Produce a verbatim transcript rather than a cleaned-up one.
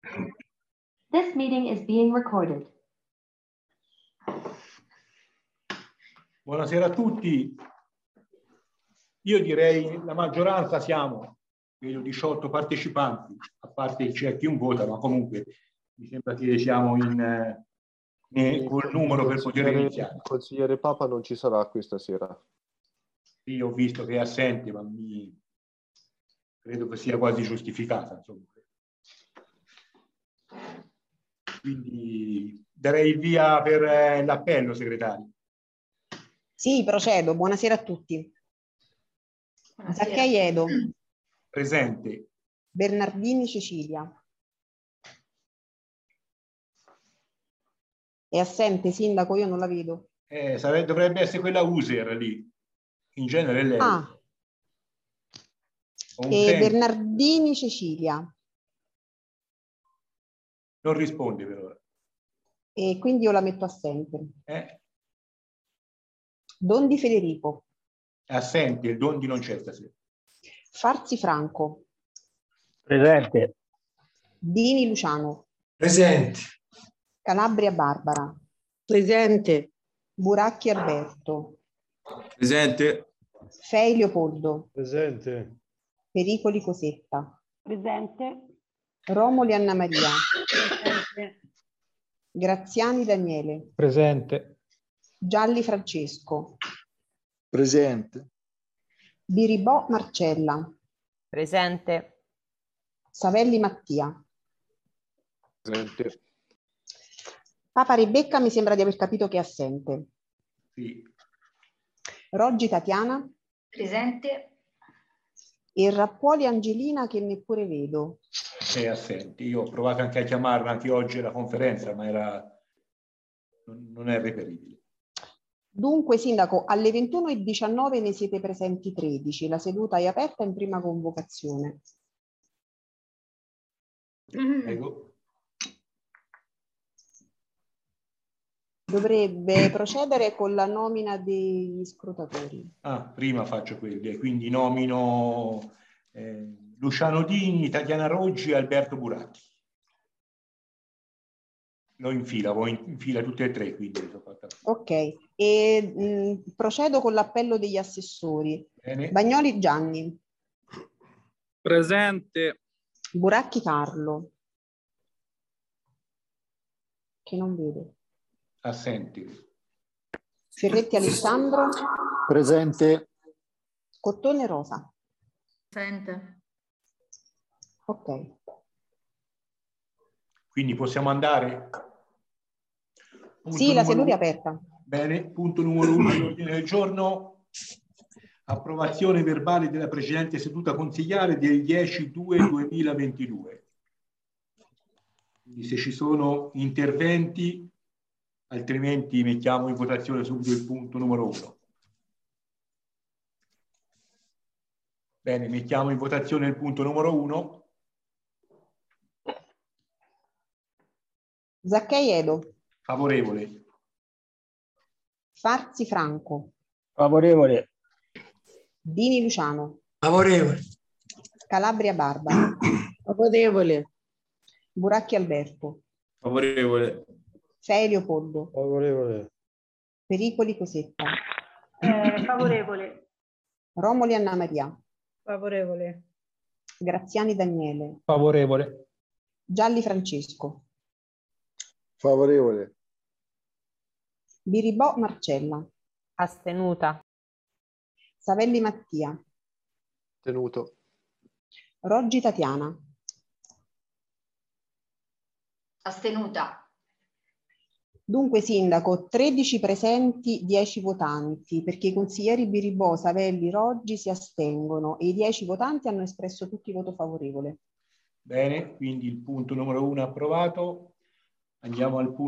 This meeting is being recorded. Buonasera a tutti. Io direi la maggioranza siamo, vedo diciotto partecipanti, a parte c'è chi un vota, ma comunque mi sembra che siamo in, in col numero per poter iniziare. Il consigliere Papa non ci sarà questa sera. Io ho visto che è assente, ma mi credo che sia quasi giustificata, insomma. Quindi darei il via per eh, l'appello, segretario. Sì, procedo. Buonasera a tutti. Zaccai Edo. Presente. Bernardini Cecilia. È assente, sindaco, io non la vedo. Eh, sarebbe, dovrebbe essere quella user lì. In genere lei. Ah. E Bernardini Cecilia. Non risponde per ora. E quindi io la metto assente. Eh? Dondi Federico. È assente, il Dondi non c'è stasera. Farzi Franco. Presente. Dini Luciano. Presente. Calabria Barbara. Presente. Buracchi Alberto. Presente. Fei Leopoldo. Presente. Pericoli Cosetta. Presente. Romoli Anna Maria. Presente. Graziani Daniele. Presente. Gialli Francesco. Presente. Biribò Marcella. Presente. Savelli Mattia. Presente. Papa Rebecca mi sembra di aver capito che è assente. Sì. Roggi Tatiana. Presente. E Rappuoli Angelina che neppure vedo. È assente. Io ho provato anche a chiamarla anche oggi alla conferenza, ma era non, non è reperibile. Dunque, sindaco, alle ventuno e diciannove ne siete presenti tredici. La seduta è aperta in prima convocazione. Prego. Dovrebbe procedere con la nomina degli scrutatori. Ah, prima faccio quelli, quindi nomino eh, Luciano Dini, Tatiana Roggi e Alberto Buracchi. Lo infila, voi infila tutte e tre, quindi. Ok, e mh, procedo con l'appello degli assessori. Bene. Bagnoli Gianni. Presente. Buracchi Carlo. Che non vedo. Assenti. Ferretti Alessandro. Presente. Cottone Rosa. Presente. Ok. Quindi possiamo andare? Punto sì, la seduta uno. è aperta. Bene, punto numero uno dell'ordine del giorno. Approvazione verbale della precedente seduta consigliare del dieci due duemilaventidue. Quindi se ci sono interventi, altrimenti mettiamo in votazione subito il punto numero uno. Bene, mettiamo in votazione il punto numero uno. Zaccai Edo. Favorevole. Farzi Franco. Favorevole. Dini Luciano. Favorevole. Calabria Barbara. Favorevole. Buracchi Alberto. Favorevole. Fei Leopoldo. Favorevole. Pericoli Cosetta. Eh, favorevole. Romoli Anna Maria. Favorevole. Graziani Daniele. Favorevole. Gialli Francesco. Favorevole. Biribò Marcella. Astenuta. Savelli Mattia. Tenuto. Roggi Tatiana. Astenuta. Dunque, sindaco, tredici presenti, dieci votanti, perché i consiglieri Biribò, Savelli, Roggi si astengono e i dieci votanti hanno espresso tutti voto favorevole. Bene, quindi il punto numero uno approvato. Andiamo al punto